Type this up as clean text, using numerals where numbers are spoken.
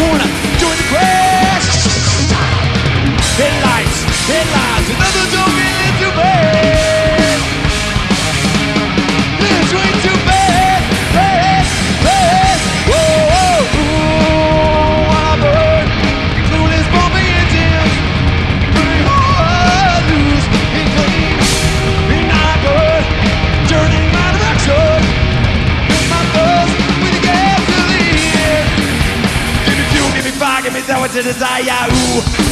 corner, join the crash. Headlights, another token into bed. It's way too bad, bad. Whoa, while I burn, clueless bumping engines, burning hard loose and clean. And not good, turning my direction. With my buzz, with the gasoline. Give me fuel, give me fire, give me that what to desire. Ooh.